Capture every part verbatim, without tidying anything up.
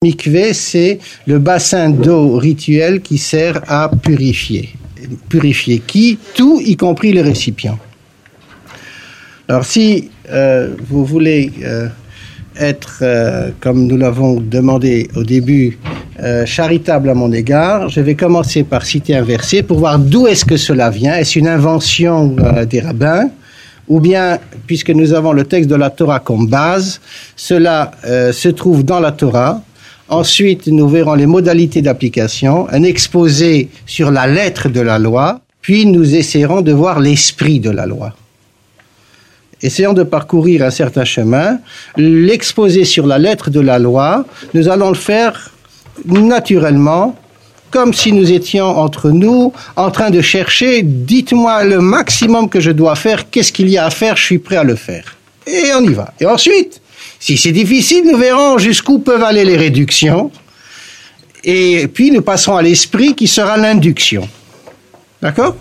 Mikvé, c'est le bassin d'eau rituel qui sert à purifier. Purifier qui? Tout, y compris le récipient. Alors si euh, vous voulez euh, être, euh, comme nous l'avons demandé au début, euh, charitable à mon égard, je vais commencer par citer un verset pour voir d'où est-ce que cela vient. Est-ce une invention euh, des rabbins? Ou bien, puisque nous avons le texte de la Torah comme base, cela euh, se trouve dans la Torah. Ensuite, nous verrons les modalités d'application, un exposé sur la lettre de la loi, puis nous essaierons de voir l'esprit de la loi. Essayons de parcourir un certain chemin. L'exposé sur la lettre de la loi, nous allons le faire naturellement, comme si nous étions entre nous, en train de chercher, dites-moi le maximum que je dois faire, qu'est-ce qu'il y a à faire, je suis prêt à le faire. Et on y va. Et ensuite, si c'est difficile, nous verrons jusqu'où peuvent aller les réductions. Et puis, nous passerons à l'esprit qui sera l'induction. D'accord?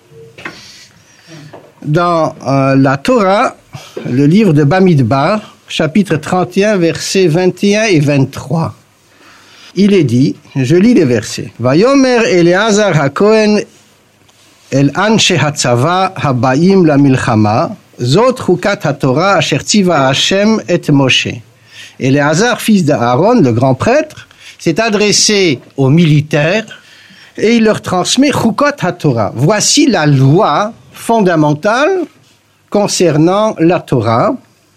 Dans euh, la Torah, le livre de Bamidbar, chapitre trente et un, versets vingt et un et vingt-trois. Il est dit, je lis les versets. Vayomer Eleazar HaKohen el anshe hatzava habaim la milchama. Zot chukat haTorah asher tziva Hashem et Moshe. Éléazar, fils d'Aaron, le grand prêtre, s'est adressé aux militaires et il leur transmet chukot haTorah. Voici la loi fondamentale concernant la Torah,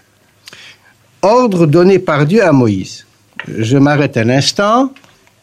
ordre donné par Dieu à Moïse. Je m'arrête un instant.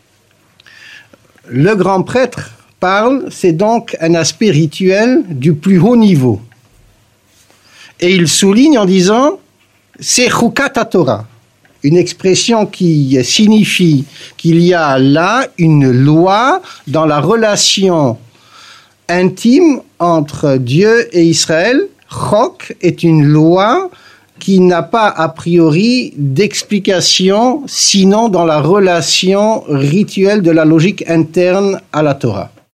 Le grand prêtre parle, c'est donc un aspect rituel du plus haut niveau. Et il souligne en disant, c'est chukat haTorah, une expression qui signifie qu'il y a là une loi dans la relation intime entre Dieu et Israël. Chok est une loi qui n'a pas a priori d'explication, sinon dans la relation rituelle de la logique interne à la Torah.